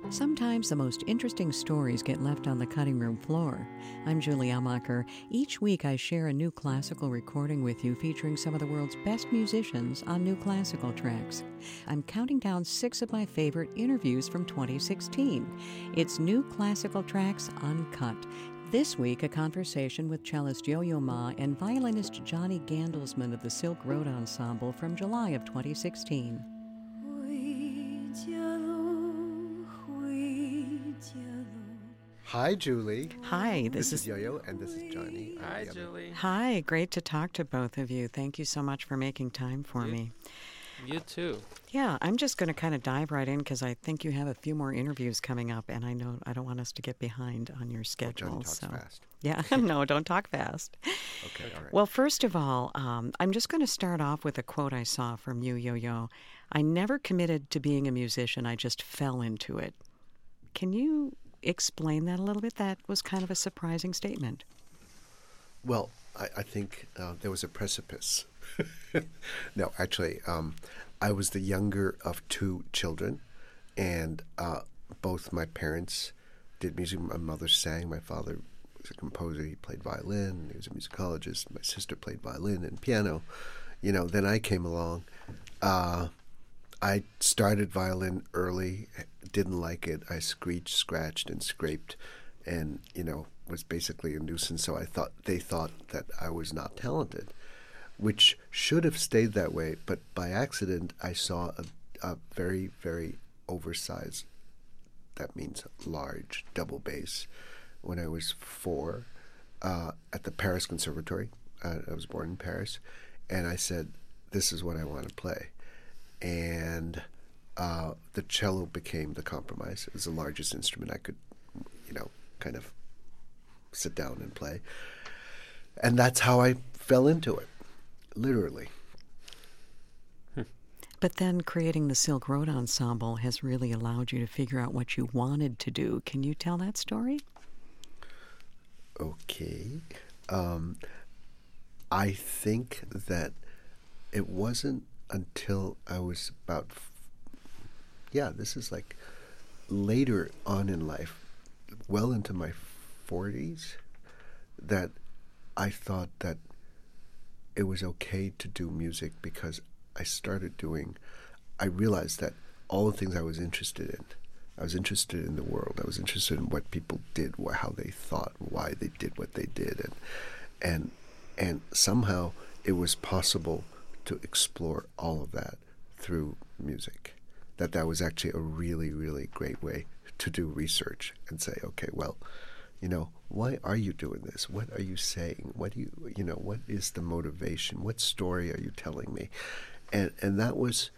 Sometimes the most interesting stories get left on the cutting room floor. I'm Julie Elmacher. Each week I share a new classical recording with you featuring some of the world's best musicians on new classical tracks. I'm counting down 6 of my favorite interviews from 2016. It's New Classical Tracks Uncut. This week, a conversation with cellist Yo-Yo Ma and violinist Johnny Gandelsman of the Silk Road Ensemble from July of 2016. Hi, Julie. Hi, this is Yo-Yo, and this is Johnny. Hi, Julie. Hi, great to talk to both of you. Thank you so much for making time for me. You too. Yeah, I'm just going to kind of dive right in because I think you have a few more interviews coming up, and I know I don't want us to get behind on your schedule. Johnny talks fast. Yeah, no, don't talk fast. Okay, all right. Well, first of all, I'm just going to start off with a quote I saw from you, Yo-Yo. I never committed to being a musician. I just fell into it. Can you explain that a little bit? That was kind of a surprising statement. Well, I think there was a precipice. No, actually, I was the younger of 2 children, and both my parents did music. My mother sang. My father was a composer. He played violin. He was a musicologist. My sister played violin and piano. You know, then I came along. I started violin early, didn't like it. I screeched, scratched, and scraped, and, was basically a nuisance. So they thought that I was not talented, which should have stayed that way. But by accident, I saw a very, very oversized, that means large, double bass, when I was 4 at the Paris Conservatory. I was born in Paris, and I said, this is what I want to play. And the cello became the compromise. It was the largest instrument I could, kind of sit down and play. And that's how I fell into it, literally. But then creating the Silk Road Ensemble has really allowed you to figure out what you wanted to do. Can you tell that story? Okay. I think that it wasn't until I was about, this is like later on in life, well into my 40s, that I thought that it was okay to do music because I realized that all the things I was interested in the world. I was interested in what people did, how they thought, why they did what they did, and somehow it was possible to explore all of that through music. That was actually a really, really great way to do research and say, okay, well, why are you doing this? What are you saying? What is the motivation? What story are you telling me? And that was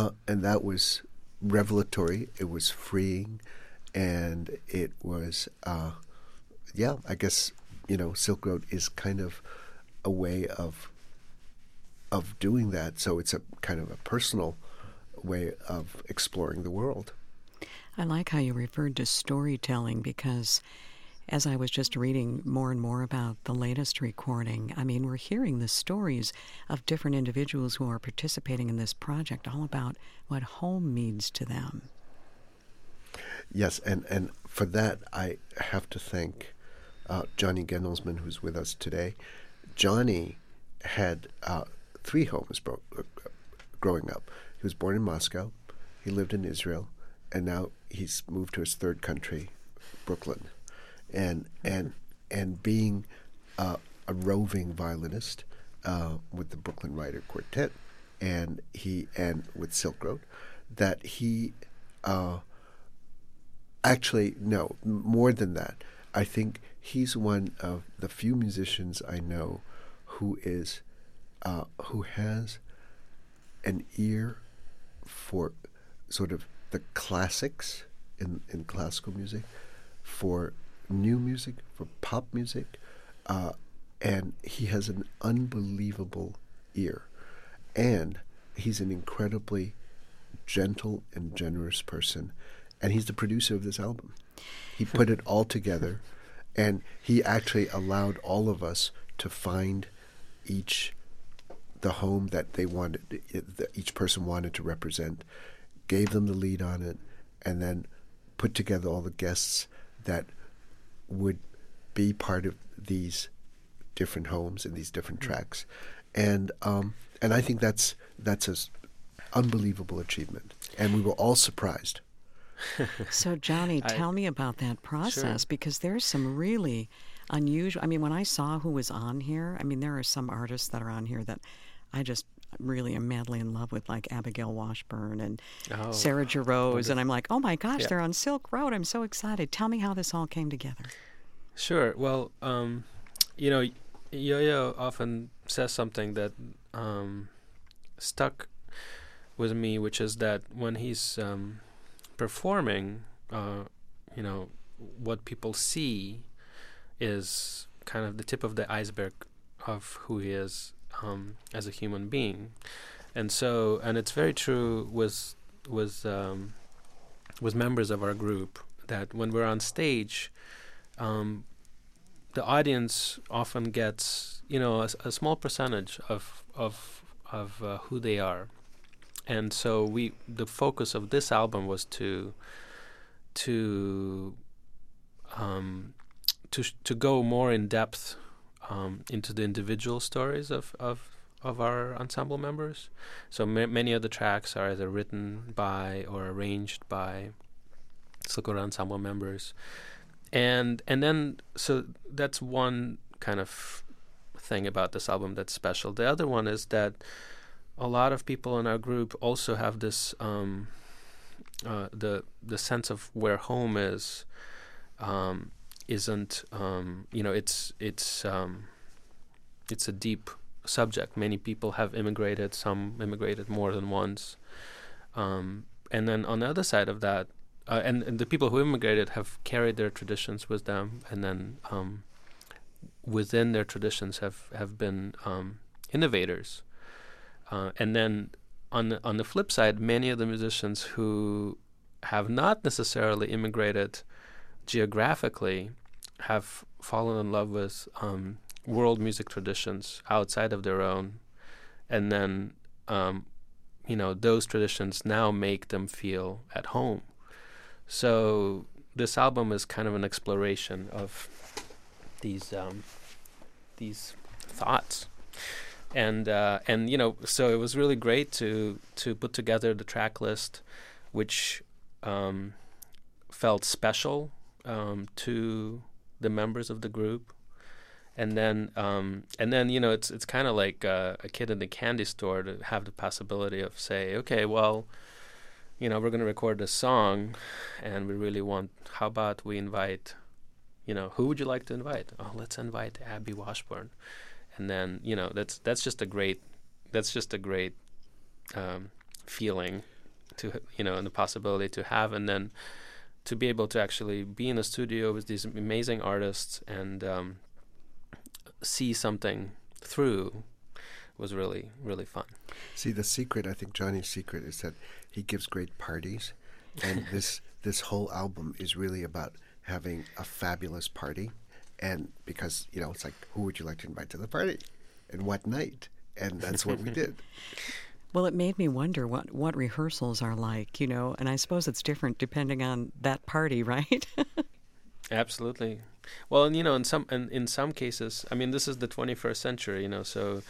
revelatory. It was freeing, and it was I guess Silk Road is kind of a way of doing that. So it's a kind of a personal way of exploring the world. I like how you referred to storytelling because as I was just reading more and more about the latest recording, we're hearing the stories of different individuals who are participating in this project, all about what home means to them. Yes, and for that I have to thank Johnny Gandelsman, who's with us today. Johnny had 3 homes growing up. He was born in Moscow, he lived in Israel, and now he's moved to his 3rd country, Brooklyn. And being a roving violinist with the Brooklyn Rider Quartet and with Silk Road, that he more than that, I think he's one of the few musicians I know who has an ear for sort of the classics in classical music, for new music, for pop music, and he has an unbelievable ear. And he's an incredibly gentle and generous person, and he's the producer of this album. He put it all together, and he actually allowed all of us to find the home that they wanted, that each person wanted to represent, gave them the lead on it, and then put together all the guests that would be part of these different homes and these different tracks, and I think that's an unbelievable achievement, and we were all surprised. So, Johnny, tell me about that process, because there's some really unusual. I mean, when I saw who was on here, I mean, there are some artists that are on here that I just really am madly in love with, like Abigail Washburn and Sarah Jarosz, and I'm like, oh my gosh, they're on Silk Road. I'm so excited. Tell me how this all came together. Sure. Well, Yo-Yo often says something that stuck with me, which is that when he's performing, what people see is kind of the tip of the iceberg of who he is as a human being, and it's very true with members of our group that when we're on stage, the audience often gets a small percentage of who they are, and so the focus of this album was to go more in depth into the individual stories of our ensemble members. So many of the tracks are either written by or arranged by Silk Road Ensemble members, and then so that's one kind of thing about this album that's special. The other one is that a lot of people in our group also have this the sense of where home is. Isn't it's a deep subject. Many people have immigrated. Some immigrated more than once, and then on the other side of that, and the people who immigrated have carried their traditions with them, and then within their traditions have been innovators, and then on the flip side, many of the musicians who have not necessarily immigrated geographically have fallen in love with world music traditions outside of their own, and then those traditions now make them feel at home. So this album is kind of an exploration of these thoughts, and so it was really great to put together the track list, which felt special to the members of the group, and then it's kind of like a kid in the candy store to have the possibility of say, okay, well, we're going to record this song, and we really want. How about we invite, who would you like to invite? Oh, let's invite Abby Washburn, and then that's just a great feeling to and the possibility to have, and then to be able to actually be in a studio with these amazing artists and see something through was really, really fun. See, the secret, I think Johnny's secret is that he gives great parties, and this whole album is really about having a fabulous party, and because, it's like, who would you like to invite to the party, and what night? And that's what we did. Well, it made me wonder what rehearsals are like, and I suppose it's different depending on that party, right? Absolutely. Well, and in some cases, I mean, this is the 21st century, so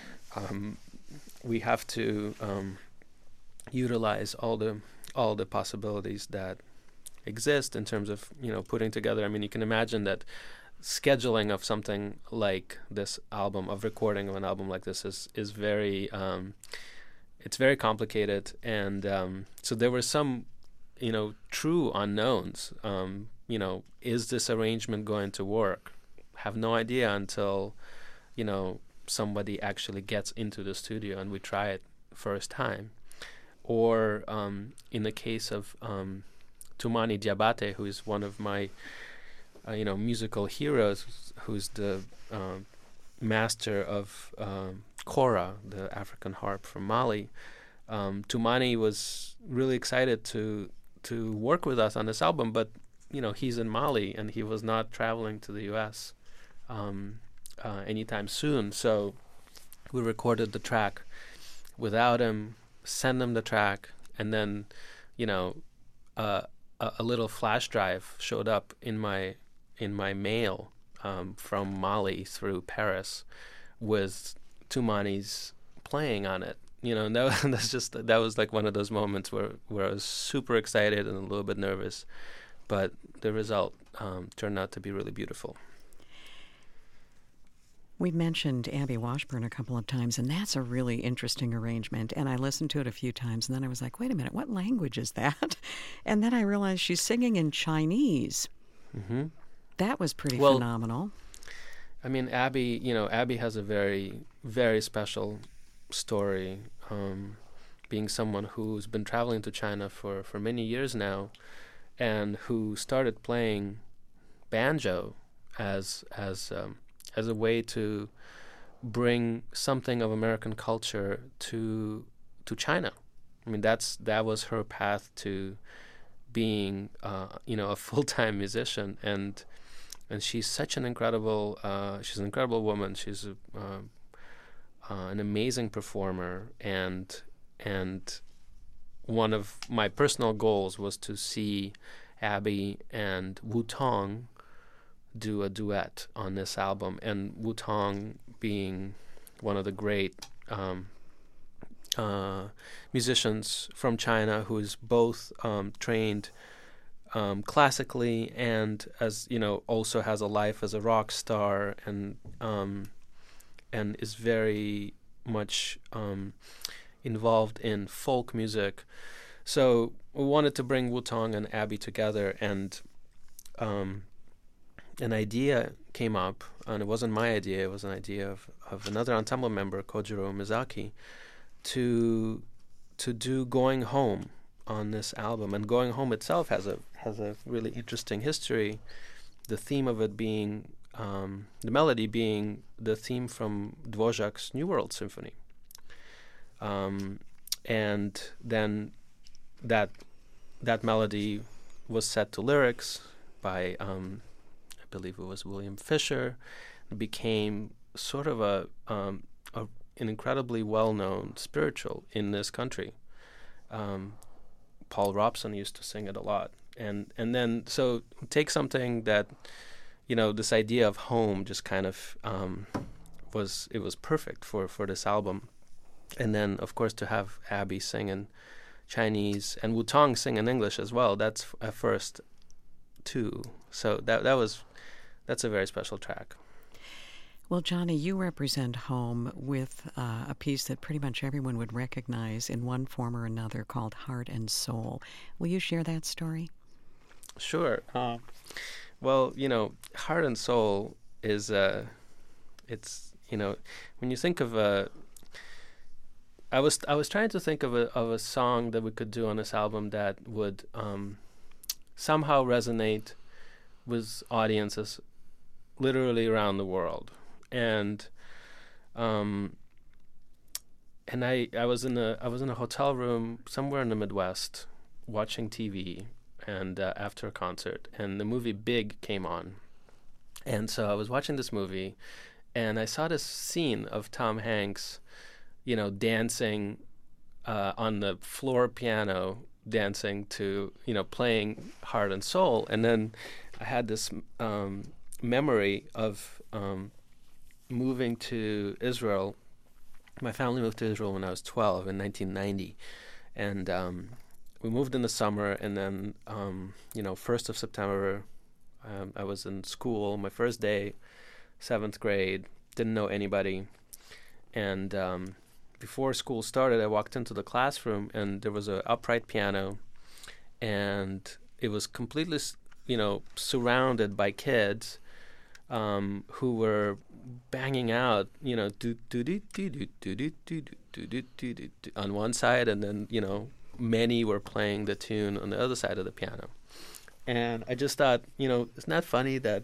we have to utilize all the possibilities that exist in terms of putting together. I mean, you can imagine that scheduling of something like this album, of recording of an album like this, is very it's very complicated, and so there were some true unknowns. Is this arrangement going to work? Have no idea until somebody actually gets into the studio and we try it first time. Or in the case of Toumani Diabaté, who is one of my musical heroes, who's the master of kora, the African harp from Mali. Toumani was really excited to work with us on this album, but he's in Mali and he was not traveling to the U.S. Anytime soon. So we recorded the track without him, sent him the track, and then a little flash drive showed up in my mail from Mali through Paris with Toumani's playing on it. And that was like one of those moments where I was super excited and a little bit nervous, but the result turned out to be really beautiful. We mentioned Abby Washburn a couple of times, and that's a really interesting arrangement. And I listened to it a few times, and then I was like, wait a minute, what language is that? And then I realized she's singing in Chinese. Mm-hmm. That was pretty phenomenal. I mean, Abby has a very, very special story, being someone who's been traveling to China for many years now, and who started playing banjo as a way to bring something of American culture to China. I mean, that was her path to being a full-time musician, and she's such an incredible woman. She's an amazing performer, and one of my personal goals was to see Abby and Wu Tong do a duet on this album, and Wu Tong being one of the great musicians from China, who's both trained classically and, as also has a life as a rock star, and is very much involved in folk music. So we wanted to bring Wu Tong and Abby together, and an idea came up, and it wasn't my idea, it was an idea of another ensemble member, Kojiro Mizaki, to do Going Home on this album. And Going Home itself has a really interesting history, the theme of it being, the melody being the theme from Dvořák's New World Symphony. And then that melody was set to lyrics by I believe it was William Fisher. It became sort of an incredibly well-known spiritual in this country. Paul Robson used to sing it a lot, and then so take something that, this idea of home just kind of was perfect for this album, and then of course to have Abby sing in Chinese and Wu Tong sing in English as well. That's a first too. So that's a very special track. Well, Johnny, you represent home with a piece that pretty much everyone would recognize in one form or another called Heart and Soul. Will you share that story? Sure. Well, Heart and Soul is when you think of I was trying to think of a song that we could do on this album that would somehow resonate with audiences literally around the world, and I was in a hotel room somewhere in the Midwest watching TV, and after a concert, and the movie Big came on, and so I was watching this movie, and I saw this scene of Tom Hanks, dancing on the floor piano, dancing to playing Heart and Soul, and then I had this memory of moving to Israel. My family moved to Israel when I was 12 in 1990, and we moved in the summer, and then 1st of September I was in school, my first day, 7th grade, didn't know anybody, and before school started I walked into the classroom, and there was an upright piano, and it was completely surrounded by kids who were banging out, on one side, and then many were playing the tune on the other side of the piano. And I just thought, isn't that funny that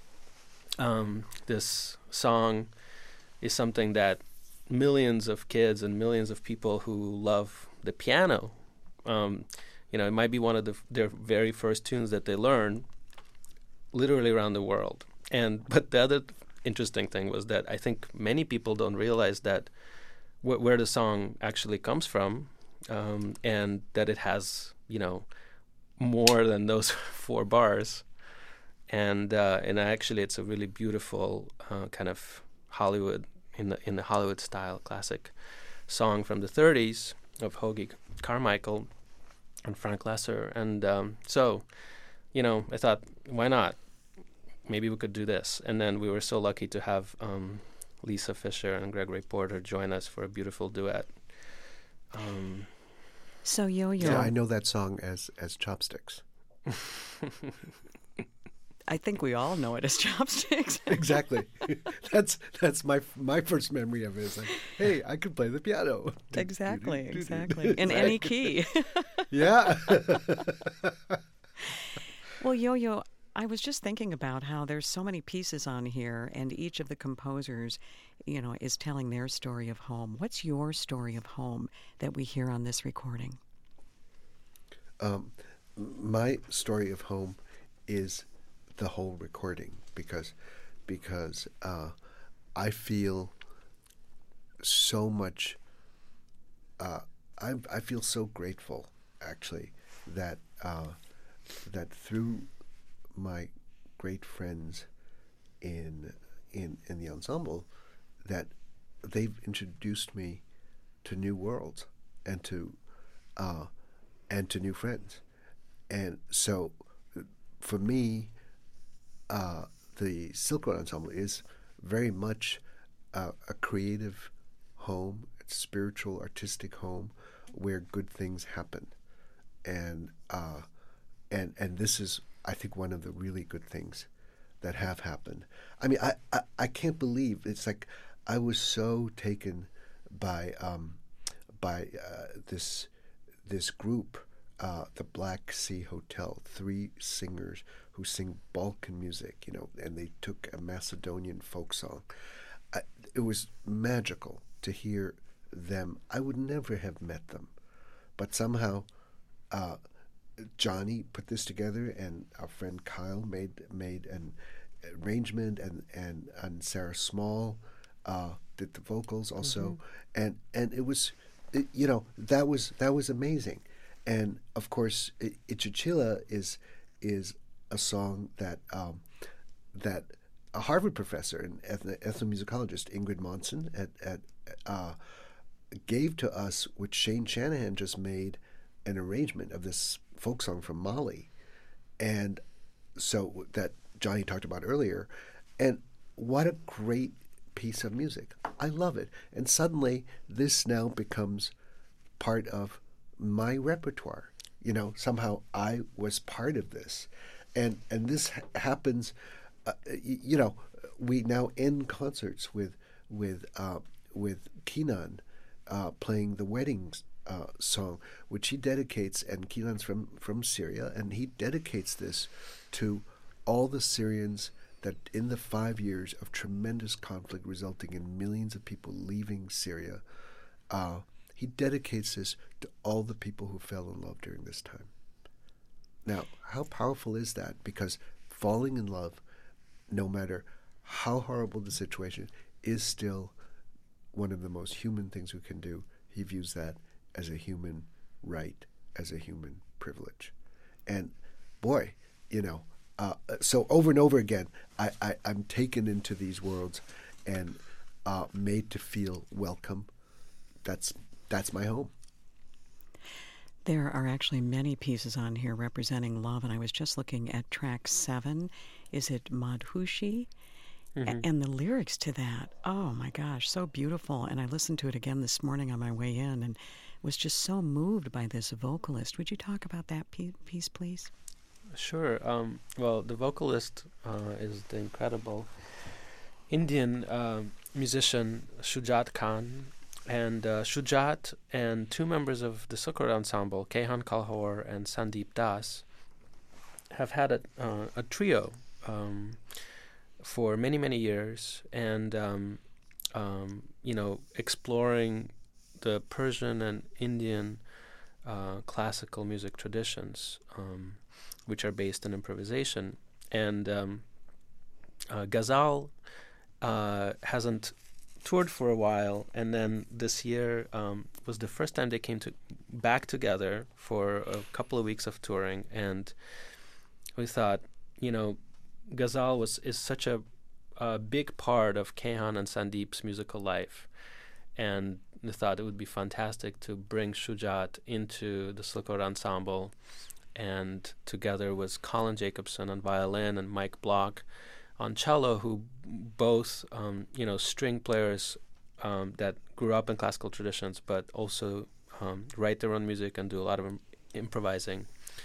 this song is something that millions of kids and millions of people who love the piano, it might be one of their very first tunes that they learn literally around the world. But the other interesting thing was that I think many people don't realize that where the song actually comes from, and that it has, more than those 4 bars. And actually, it's a really beautiful kind of Hollywood in the Hollywood style classic song from the 30s of Hoagy Carmichael and Frank Loesser. And so, I thought, why not? Maybe we could do this. And then we were so lucky to have Lisa Fischer and Gregory Porter join us for a beautiful duet. So Yo-Yo. Yeah, I know that song as Chopsticks. I think we all know it as Chopsticks. Exactly. That's my first memory of it. It's like, hey, I could play the piano. Exactly. In any key. Yeah. Well, Yo-Yo, I was just thinking about how there's so many pieces on here, and each of the composers, is telling their story of home. What's your story of home that we hear on this recording? My story of home is the whole recording because I feel so much. I feel so grateful, actually, that through my great friends in the ensemble, that they've introduced me to new worlds and to new friends, and so for me, the Silk Road Ensemble is very much a creative home, a spiritual, artistic home where good things happen, and this is, I think, one of the really good things that have happened. I mean, I can't believe it's like I was so taken by this group, the Black Sea Hotel, 3 singers who sing Balkan music, and they took a Macedonian folk song. It was magical to hear them. I would never have met them, but somehow Johnny put this together, and our friend Kyle made an arrangement, and Sarah Small did the vocals also, and it was, that was amazing. And of course, Ichachila is a song that a Harvard professor and ethnomusicologist, Ingrid Monson, gave to us, which Shane Shanahan just made an arrangement of this folk song from Mali, and so that Johnny talked about earlier. And what a great piece of music! I love it. And suddenly, this now becomes part of my repertoire. Somehow I was part of this, and this happens. We now end concerts with Kenan playing the wedding song, which he dedicates, and Kenan's from Syria, and he dedicates this to all the Syrians that in the 5 years of tremendous conflict resulting in millions of people leaving Syria. He dedicates this to all the people who fell in love during this time. Now, how powerful is that? Because falling in love, no matter how horrible the situation, is still one of the most human things we can do. He views that as a human right, as a human privilege. And boy, so over and over again, I'm taken into these worlds and made to feel welcome. That's my home. There are actually many pieces on here representing love, and I was just looking at track 7. Is it Madhushi? And the lyrics to that, oh my gosh, so beautiful. And I listened to it again this morning on my way in and was just so moved by this vocalist. Would you talk about that piece, please? Sure. Well, the vocalist is the incredible Indian musician Shujat Khan. And Shujat and 2 members of the Silk Road Ensemble, Kehan Kalhor and Sandeep Das, have had a trio for many, many years, and exploring the Persian and Indian classical music traditions, which are based on improvisation. And Ghazal hasn't toured for a while, and then this year was the first time they came back together for a couple of weeks of touring, and we thought, Ghazal is such a big part of Kayhan and Sandeep's musical life, and we thought it would be fantastic to bring Shujaat into the Silk Road Ensemble, and together was Colin Jacobson on violin and Mike Block on cello, who both, string players that grew up in classical traditions, but also write their own music and do a lot of improvising.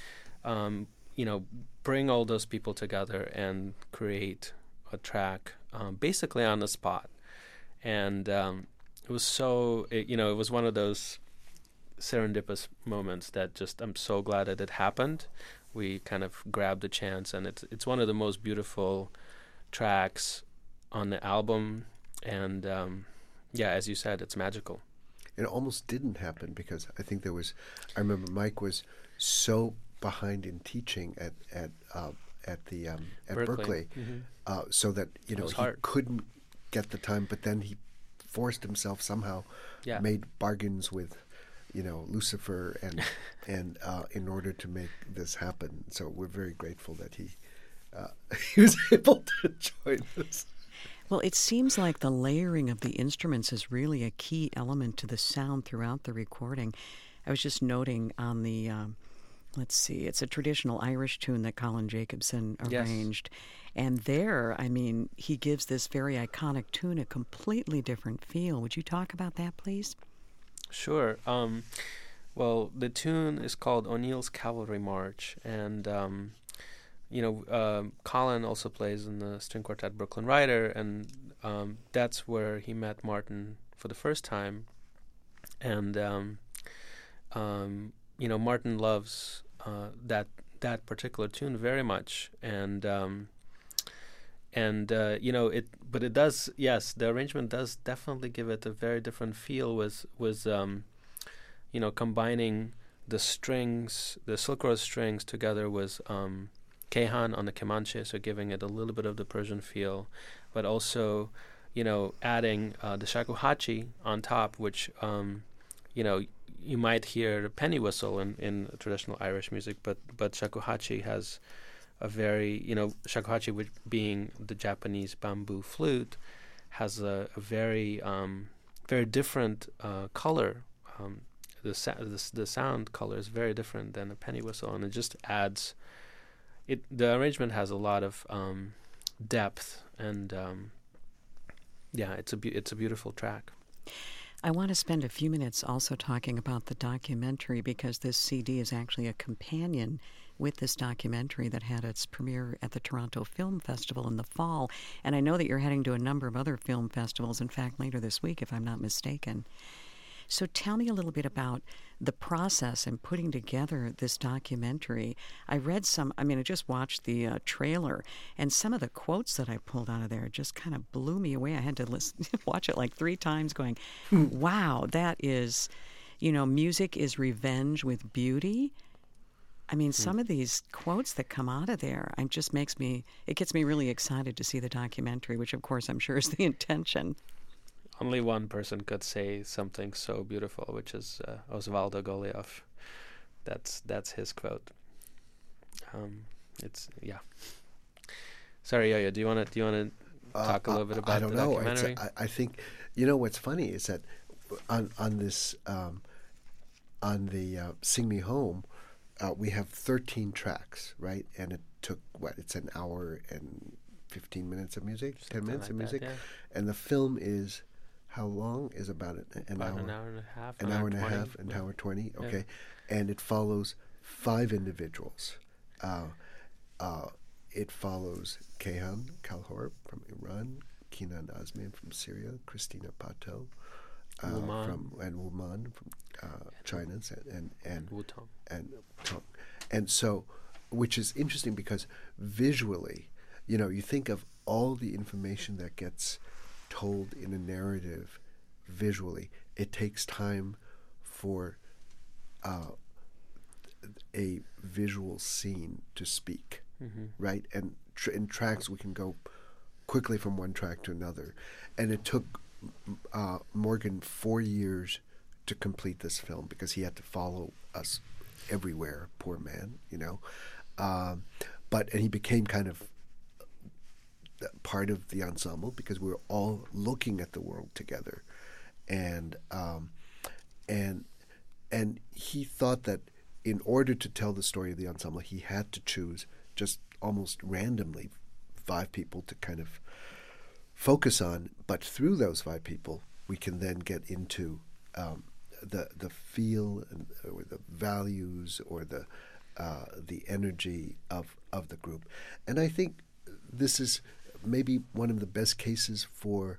Bring all those people together and create a track basically on the spot. And it was it was one of those serendipitous moments that just, I'm so glad that it happened. We kind of grabbed the chance, and it's one of the most beautiful tracks on the album, and as you said, it's magical. It almost didn't happen because I think I remember Mike was so behind in teaching at Berkeley, so that he couldn't get the time, but then he forced himself somehow, made bargains with Lucifer and in order to make this happen. So we're very grateful that he was able to join us. Well, it seems like the layering of the instruments is really a key element to the sound throughout the recording. I was just noting on the, it's a traditional Irish tune that Colin Jacobson arranged. Yes. And there, he gives this very iconic tune a completely different feel. Would you talk about that, please? Sure. Well, the tune is called O'Neill's Cavalry March, and Colin also plays in the string quartet Brooklyn Rider, and that's where he met Martin for the first time. And Martin loves that particular tune very much, but it does, yes, the arrangement does definitely give it a very different feel with combining the strings, the Silk Road strings together with Kayhan on the Kemanche, so giving it a little bit of the Persian feel, but also, adding the shakuhachi on top, which, you might hear the penny whistle in traditional Irish music, but shakuhachi has a very, shakuhachi, which being the Japanese bamboo flute, has a very, very different color. The sound color is very different than a penny whistle, and it just adds. The arrangement has a lot of depth, and it's a beautiful track. I want to spend a few minutes also talking about the documentary, because this CD is actually a companion with this documentary that had its premiere at the Toronto Film Festival in the fall. And I know that you're heading to a number of other film festivals, in fact, later this week, if I'm not mistaken. So tell me a little bit about the process in putting together this documentary. I just watched the trailer, and some of the quotes that I pulled out of there just kind of blew me away. I had to watch it like 3 times going, wow, that is, music is revenge with beauty. Some of these quotes that come out of there, it gets me really excited to see the documentary, which of course I'm sure is the intention. Only one person could say something so beautiful, which is Osvaldo Golijov. That's his quote. Sorry, Yo-Yo. Do you want to talk a little bit about the documentary? I think what's funny is that on this on the Sing Me Home, we have 13 tracks, right? And it took it's an hour and 15 minutes of music, 10 minutes of music, and the film is. How long is about an hour? An hour and a half. An hour and a half, an hour 20. Okay, and it follows 5 individuals. It follows Kayhan Kalhor from Iran, Kinan Azmian from Syria, Christina Pato from Wuman from China, and Wutong. And so, which is interesting because visually, you think of all the information that gets told in a narrative visually. It takes time for a visual scene to speak, right? And in tracks, we can go quickly from one track to another. And it took Morgan 4 years to complete this film because he had to follow us everywhere. Poor man, you know. And he became kind of part of the ensemble because we were all looking at the world together, and he thought that in order to tell the story of the ensemble, he had to choose just almost randomly 5 people to kind of focus on. But through those 5 people, we can then get into the feel or the values or the energy of the group. And I think this is maybe one of the best cases for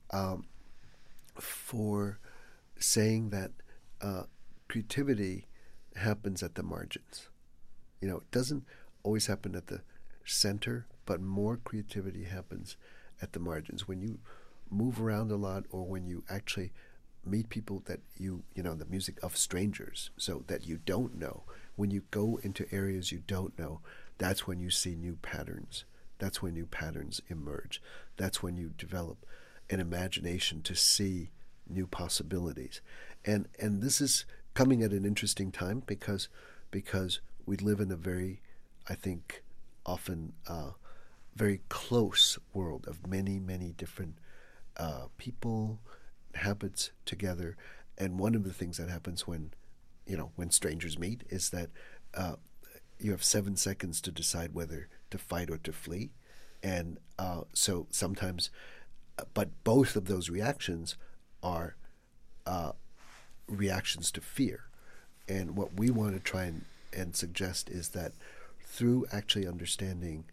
saying that creativity happens at the margins. You know, it doesn't always happen at the center, but more creativity happens at the margins. When you move around a lot, or when you actually meet people that you know, the music of strangers, so that you don't know. When you go into areas you don't know, that's when you see new patterns. That's when new patterns emerge. That's when you develop an imagination to see new possibilities. And this is coming at an interesting time because we live in a very, I think, often very close world of many, many different people, habits together. And one of the things that happens when strangers meet is that you have 7 seconds to decide whether to fight or to flee. And so sometimes, but both of those reactions are reactions to fear. And what we want to try and suggest is that through actually understanding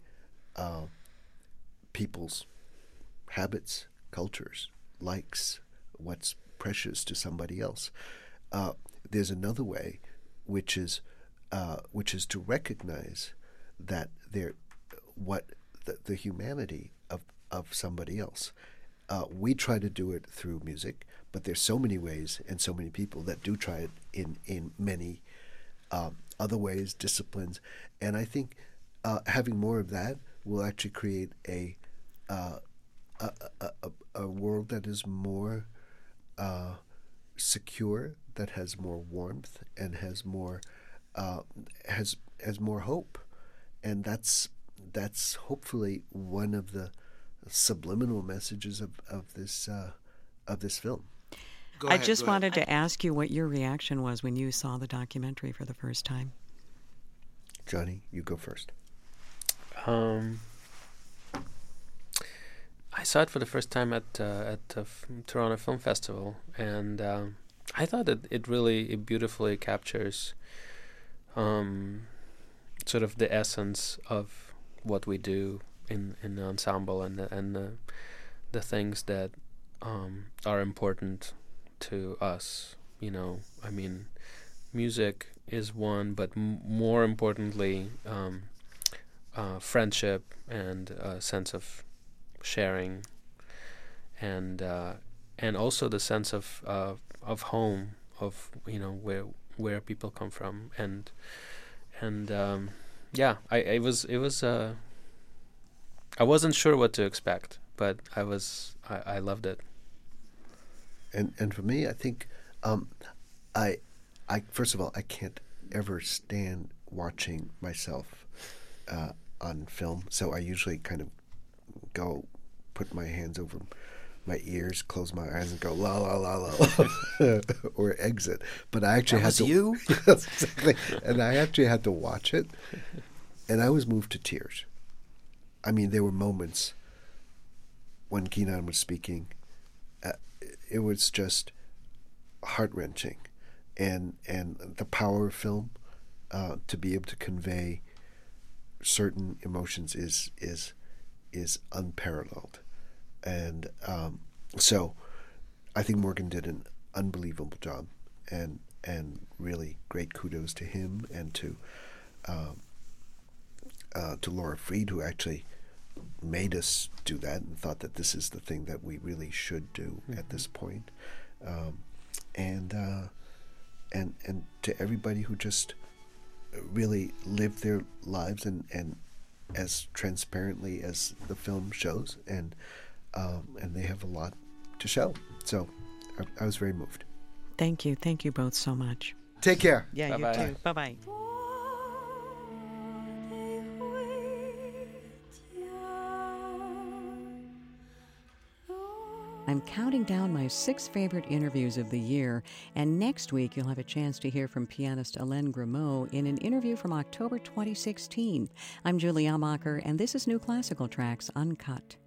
people's habits, cultures, likes, what's precious to somebody else, there's another way, which is to recognize that the humanity of somebody else. We try to do it through music, but there's so many ways and so many people that do try it in many other ways, disciplines. And I think having more of that will actually create a world that is more secure, that has more warmth, and has more more hope. And that's hopefully one of the subliminal messages of this film. I just wanted to ask you what your reaction was when you saw the documentary for the first time. Johnny, you go first. I saw it for the first time at the Toronto Film Festival, and I thought it really beautifully captures sort of the essence of what we do in the ensemble, and the things that are important to us. You know, I mean, music is one, but more importantly, friendship and a sense of sharing, and also the sense of home, of where people come from, and it was I wasn't sure what to expect, but I loved it. And for me, I think I first of all, I can't ever stand watching myself on film, so I usually kind of go put my hands over my ears, close my eyes, and go la la la la, or exit. But I actually had to. You? Yes, exactly. And I actually had to watch it, and I was moved to tears. I mean, there were moments when Keenan was speaking. It was just heart-wrenching, and the power of film to be able to convey certain emotions is unparalleled. And so I think Morgan did an unbelievable job, and really great kudos to him, and to Laura Freed, who actually made us do that and thought that this is the thing that we really should do at this point. And to everybody who just really lived their lives and as transparently as the film shows, and they have a lot to show. So I was very moved. Thank you. Thank you both so much. Take care. Yeah, Bye-bye. you too. Bye-bye. I'm counting down my 6 favorite interviews of the year, and next week you'll have a chance to hear from pianist Hélène Grimaud in an interview from October 2016. I'm Julie Amacher, and this is New Classical Tracks Uncut.